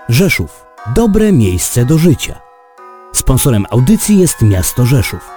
Rzeszów. Dobre miejsce do życia. Sponsorem audycji jest miasto Rzeszów.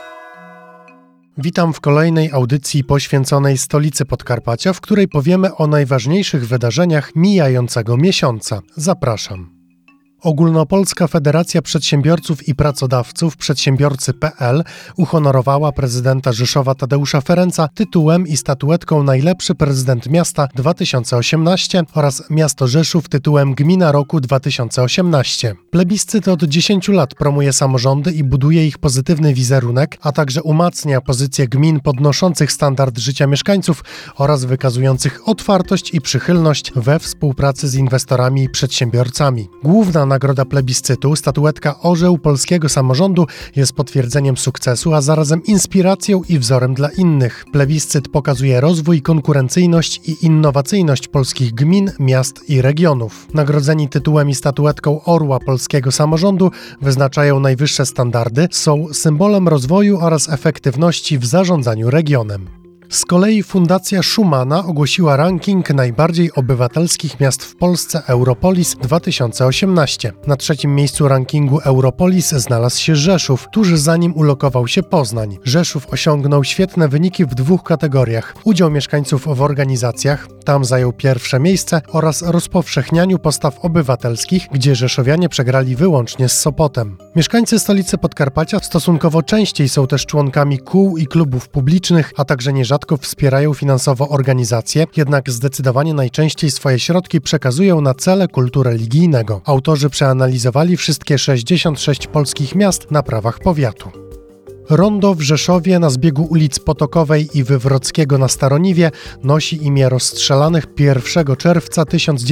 Witam w kolejnej audycji poświęconej stolicy Podkarpacia, w której powiemy o najważniejszych wydarzeniach mijającego miesiąca. Zapraszam. Ogólnopolska Federacja Przedsiębiorców i Pracodawców Przedsiębiorcy.pl uhonorowała prezydenta Rzeszowa Tadeusza Ferenca tytułem i statuetką Najlepszy Prezydent Miasta 2018 oraz miasto Rzeszów tytułem Gmina Roku 2018. Plebiscyt od 10 lat promuje samorządy i buduje ich pozytywny wizerunek, a także umacnia pozycję gmin podnoszących standard życia mieszkańców oraz wykazujących otwartość i przychylność we współpracy z inwestorami i przedsiębiorcami. Główna nagroda plebiscytu, statuetka Orzeł Polskiego Samorządu, jest potwierdzeniem sukcesu, a zarazem inspiracją i wzorem dla innych. Plebiscyt pokazuje rozwój, konkurencyjność i innowacyjność polskich gmin, miast i regionów. Nagrodzeni tytułem i statuetką Orła Polskiego Samorządu wyznaczają najwyższe standardy, są symbolem rozwoju oraz efektywności w zarządzaniu regionem. Z kolei Fundacja Schumana ogłosiła ranking najbardziej obywatelskich miast w Polsce Europolis 2018. Na trzecim miejscu rankingu Europolis znalazł się Rzeszów, tuż za nim ulokował się Poznań. Rzeszów osiągnął świetne wyniki w dwóch kategoriach: udział mieszkańców w organizacjach, tam zajął pierwsze miejsce, oraz rozpowszechnianiu postaw obywatelskich, gdzie rzeszowianie przegrali wyłącznie z Sopotem. Mieszkańcy stolicy Podkarpacia stosunkowo częściej są też członkami kół i klubów publicznych, a także nierzadko wspierają finansowo organizacje, jednak zdecydowanie najczęściej swoje środki przekazują na cele kultu religijnego. Autorzy przeanalizowali wszystkie 66 polskich miast na prawach powiatu. Rondo w Rzeszowie na zbiegu ulic Potokowej i Wywrockiego na Staroniwie nosi imię rozstrzelanych 1 czerwca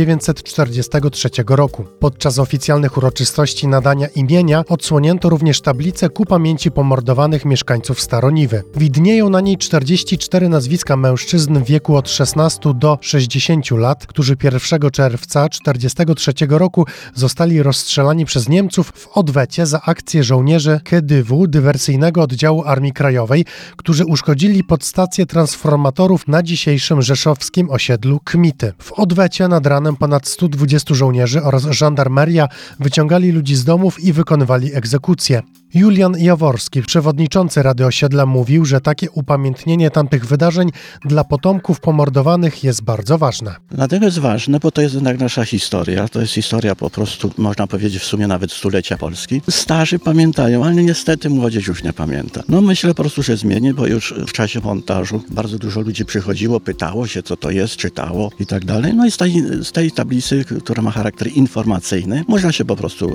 1943 roku. Podczas oficjalnych uroczystości nadania imienia odsłonięto również tablicę ku pamięci pomordowanych mieszkańców Staroniwy. Widnieją na niej 44 nazwiska mężczyzn w wieku od 16 do 60 lat, którzy 1 czerwca 1943 roku zostali rozstrzelani przez Niemców w odwecie za akcję żołnierzy KDW dywersyjnego oddziału Armii Krajowej, którzy uszkodzili podstację transformatorów na dzisiejszym rzeszowskim osiedlu Kmity. W odwecie nad ranem ponad 120 żołnierzy oraz żandarmeria wyciągali ludzi z domów i wykonywali egzekucje. Julian Jaworski, przewodniczący Rady Osiedla, mówił, że takie upamiętnienie tamtych wydarzeń dla potomków pomordowanych jest bardzo ważne. Dlatego jest ważne, bo to jest jednak nasza historia. To jest historia po prostu, można powiedzieć, w sumie nawet stulecia Polski. Starzy pamiętają, ale niestety młodzież już nie pamięta. Myślę po prostu, że zmieni, bo już w czasie montażu bardzo dużo ludzi przychodziło, pytało się, co to jest, czytało i tak dalej. I z tej tablicy, która ma charakter informacyjny, można się po prostu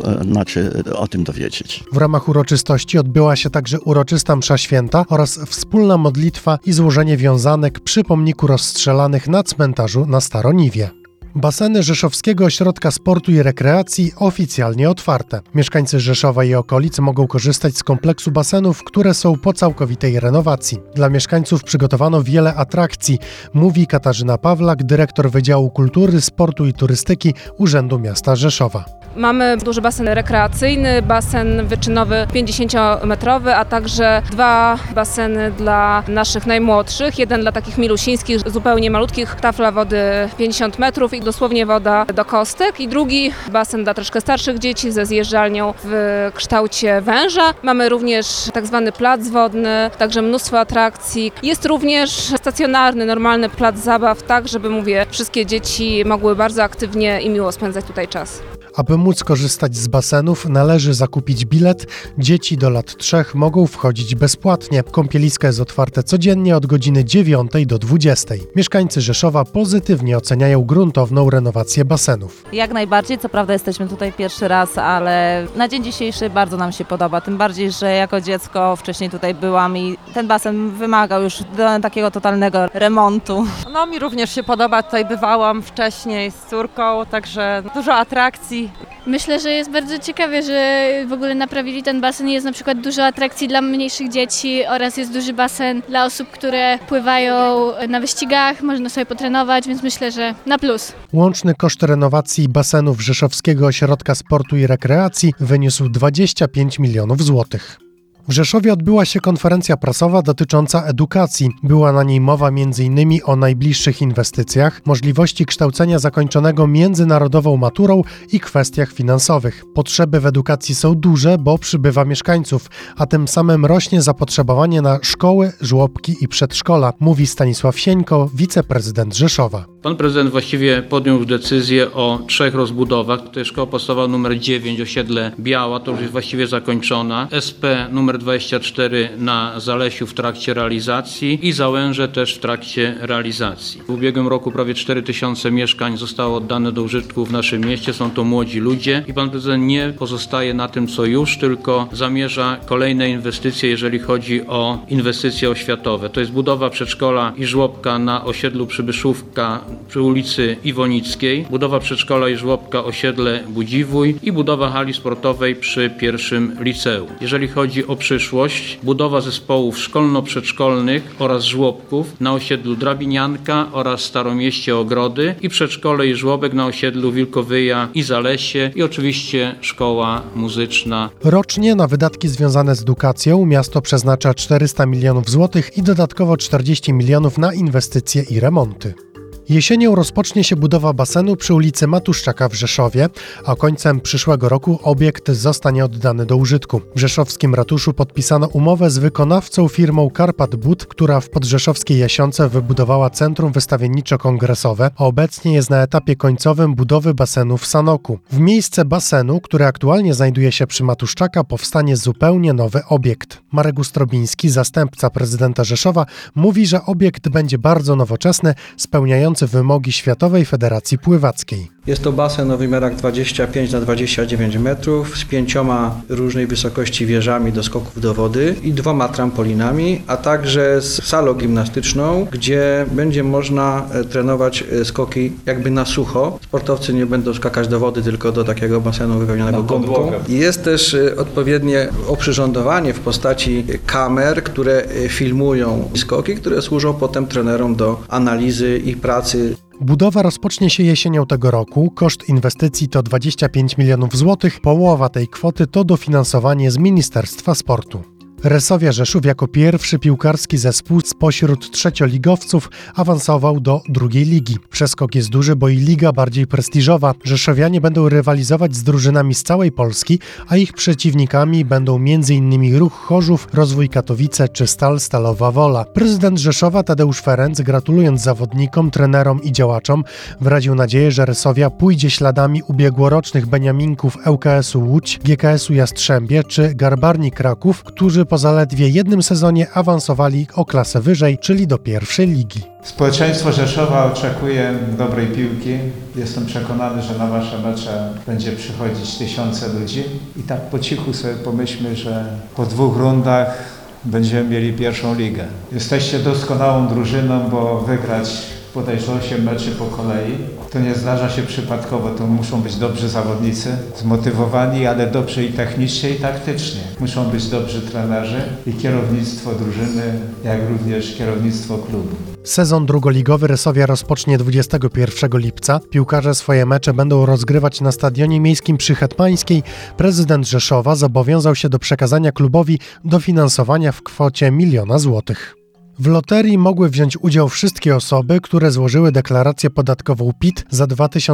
o tym dowiedzieć. W ramach uroczystości odbyła się także uroczysta msza święta oraz wspólna modlitwa i złożenie wiązanek przy pomniku rozstrzelanych na cmentarzu na Staroniwie. Baseny Rzeszowskiego Ośrodka Sportu i Rekreacji oficjalnie otwarte. Mieszkańcy Rzeszowa i okolic mogą korzystać z kompleksu basenów, które są po całkowitej renowacji. Dla mieszkańców przygotowano wiele atrakcji, mówi Katarzyna Pawlak, dyrektor Wydziału Kultury, Sportu i Turystyki Urzędu Miasta Rzeszowa. Mamy duży basen rekreacyjny, basen wyczynowy 50-metrowy, a także 2 baseny dla naszych najmłodszych. Jeden dla takich milusińskich, zupełnie malutkich, tafla wody 50 metrów i dosłownie woda do kostek. I drugi basen dla troszkę starszych dzieci ze zjeżdżalnią w kształcie węża. Mamy również tak zwany plac wodny, także mnóstwo atrakcji. Jest również stacjonarny, normalny plac zabaw, tak żeby, wszystkie dzieci mogły bardzo aktywnie i miło spędzać tutaj czas. Aby móc korzystać z basenów, należy zakupić bilet. Dzieci do lat 3 mogą wchodzić bezpłatnie. Kąpielisko jest otwarte codziennie od godziny 9 do 20. Mieszkańcy Rzeszowa pozytywnie oceniają gruntowną renowację basenów. Jak najbardziej, co prawda jesteśmy tutaj pierwszy raz, ale na dzień dzisiejszy bardzo nam się podoba. Tym bardziej, że jako dziecko wcześniej tutaj byłam i ten basen wymagał już takiego totalnego remontu. Mi również się podoba, tutaj bywałam wcześniej z córką, także dużo atrakcji. Myślę, że jest bardzo ciekawie, że w ogóle naprawili ten basen. Jest na przykład dużo atrakcji dla mniejszych dzieci oraz jest duży basen dla osób, które pływają na wyścigach. Można sobie potrenować, więc myślę, że na plus. Łączny koszt renowacji basenów Rzeszowskiego Ośrodka Sportu i Rekreacji wyniósł 25 milionów złotych. W Rzeszowie odbyła się konferencja prasowa dotycząca edukacji. Była na niej mowa m.in. o najbliższych inwestycjach, możliwości kształcenia zakończonego międzynarodową maturą i kwestiach finansowych. Potrzeby w edukacji są duże, bo przybywa mieszkańców, a tym samym rośnie zapotrzebowanie na szkoły, żłobki i przedszkola, mówi Stanisław Sieńko, wiceprezydent Rzeszowa. Pan prezydent właściwie podjął już decyzję o 3 rozbudowach. To jest szkoła podstawowa nr 9, osiedle Biała, to już jest właściwie zakończona. SP nr 24 na Zalesiu w trakcie realizacji i Załęże też w trakcie realizacji. W ubiegłym roku prawie 4000 mieszkań zostało oddane do użytku w naszym mieście. Są to młodzi ludzie i pan prezydent nie pozostaje na tym, co już, tylko zamierza kolejne inwestycje, jeżeli chodzi o inwestycje oświatowe. To jest budowa przedszkola i żłobka na osiedlu Przybyszówka przy ulicy Iwonickiej, budowa przedszkola i żłobka osiedle Budziwój i budowa hali sportowej przy pierwszym liceum. Jeżeli chodzi o przyszłość, budowa zespołów szkolno-przedszkolnych oraz żłobków na osiedlu Drabinianka oraz Staromieście Ogrody i przedszkole i żłobek na osiedlu Wilkowyja i Zalesie i oczywiście szkoła muzyczna. Rocznie na wydatki związane z edukacją miasto przeznacza 400 milionów złotych i dodatkowo 40 milionów na inwestycje i remonty. Jesienią rozpocznie się budowa basenu przy ulicy Matuszczaka w Rzeszowie, a końcem przyszłego roku obiekt zostanie oddany do użytku. W rzeszowskim ratuszu podpisano umowę z wykonawcą firmą Karpat Bud, która w podrzeszowskiej Jasionce wybudowała centrum wystawienniczo-kongresowe, a obecnie jest na etapie końcowym budowy basenu w Sanoku. W miejsce basenu, który aktualnie znajduje się przy Matuszczaka, powstanie zupełnie nowy obiekt. Marek Ustrobiński, zastępca prezydenta Rzeszowa, mówi, że obiekt będzie bardzo nowoczesny, spełniający wymogi Światowej Federacji Pływackiej. Jest to basen o wymiarach 25×29 metrów z 5 różnej wysokości wieżami do skoków do wody i 2 trampolinami, a także z salą gimnastyczną, gdzie będzie można trenować skoki jakby na sucho. Sportowcy nie będą skakać do wody, tylko do takiego basenu wypełnionego gąbką. Jest też odpowiednie oprzyrządowanie w postaci kamer, które filmują skoki, które służą potem trenerom do analizy ich pracy. Budowa rozpocznie się jesienią tego roku. Koszt inwestycji to 25 milionów złotych. Połowa tej kwoty to dofinansowanie z Ministerstwa Sportu. Resowia Rzeszów jako pierwszy piłkarski zespół spośród trzecioligowców awansował do drugiej ligi. Przeskok jest duży, bo i liga bardziej prestiżowa. Rzeszowianie będą rywalizować z drużynami z całej Polski, a ich przeciwnikami będą m.in. Ruch Chorzów, Rozwój Katowice czy Stal Stalowa Wola. Prezydent Rzeszowa Tadeusz Ferenc, gratulując zawodnikom, trenerom i działaczom, wyraził nadzieję, że Resowia pójdzie śladami ubiegłorocznych beniaminków ŁKS-u Łódź, GKS-u Jastrzębie czy Garbarni Kraków, którzy po zaledwie jednym sezonie awansowali o klasę wyżej, czyli do pierwszej ligi. Społeczeństwo Rzeszowa oczekuje dobrej piłki. Jestem przekonany, że na wasze mecze będzie przychodzić tysiące ludzi. I tak po cichu sobie pomyślmy, że po 2 rundach będziemy mieli pierwszą ligę. Jesteście doskonałą drużyną, bo wygrać bodajże 8 meczy po kolei. To nie zdarza się przypadkowo, to muszą być dobrzy zawodnicy, zmotywowani, ale dobrzy i technicznie, i taktycznie. Muszą być dobrzy trenerzy i kierownictwo drużyny, jak również kierownictwo klubu. Sezon drugoligowy Resowia rozpocznie 21 lipca. Piłkarze swoje mecze będą rozgrywać na stadionie miejskim przy Hetmańskiej. Prezydent Rzeszowa zobowiązał się do przekazania klubowi dofinansowania w kwocie 1 miliona złotych. W loterii mogły wziąć udział wszystkie osoby, które złożyły deklarację podatkową PIT za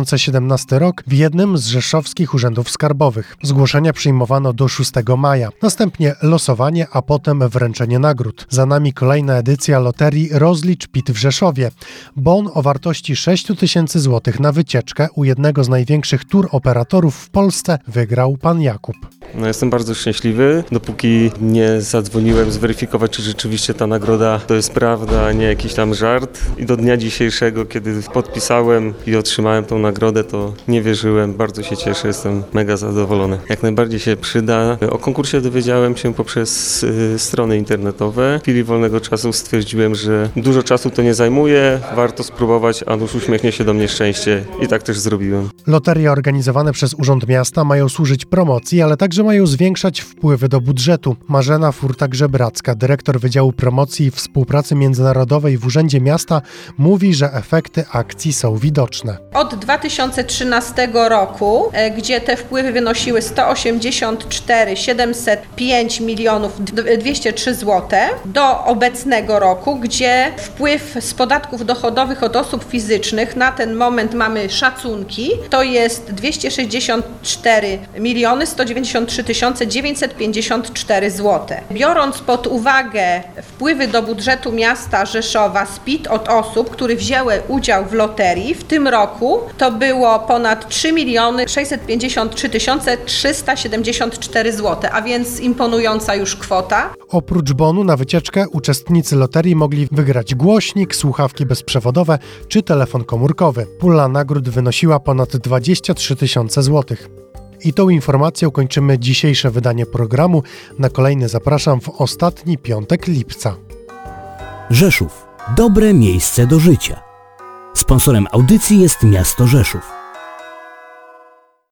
2017 rok w jednym z rzeszowskich urzędów skarbowych. Zgłoszenia przyjmowano do 6 maja. Następnie losowanie, a potem wręczenie nagród. Za nami kolejna edycja loterii Rozlicz PIT w Rzeszowie. Bon o wartości 6 000 złotych na wycieczkę u jednego z największych tour operatorów w Polsce wygrał pan Jakub. Jestem bardzo szczęśliwy, dopóki nie zadzwoniłem zweryfikować, czy rzeczywiście ta nagroda to jest prawda, a nie jakiś tam żart. I do dnia dzisiejszego, kiedy podpisałem i otrzymałem tą nagrodę, to nie wierzyłem. Bardzo się cieszę, jestem mega zadowolony. Jak najbardziej się przyda. O konkursie dowiedziałem się poprzez strony internetowe. W chwili wolnego czasu stwierdziłem, że dużo czasu to nie zajmuje, warto spróbować, a nuż uśmiechnie się do mnie szczęście. I tak też zrobiłem. Loterie organizowane przez Urząd Miasta mają służyć promocji, ale także że mają zwiększać wpływy do budżetu. Marzena Furta-Grzebracka, dyrektor Wydziału Promocji i Współpracy Międzynarodowej w Urzędzie Miasta, mówi, że efekty akcji są widoczne. Od 2013 roku, gdzie te wpływy wynosiły 184 705 milionów 203 zł, do obecnego roku, gdzie wpływ z podatków dochodowych od osób fizycznych, na ten moment mamy szacunki, to jest 264 miliony 193 954 zł. Biorąc pod uwagę wpływy do budżetu miasta Rzeszowa z PIT od osób, które wzięły udział w loterii, w tym roku to było ponad 3 miliony 653 374 zł, a więc imponująca już kwota. Oprócz bonu na wycieczkę uczestnicy loterii mogli wygrać głośnik, słuchawki bezprzewodowe czy telefon komórkowy. Pula nagród wynosiła ponad 23 000 złotych. I tą informacją kończymy dzisiejsze wydanie programu. Na kolejny zapraszam w ostatni piątek lipca. Rzeszów. Dobre miejsce do życia. Sponsorem audycji jest miasto Rzeszów.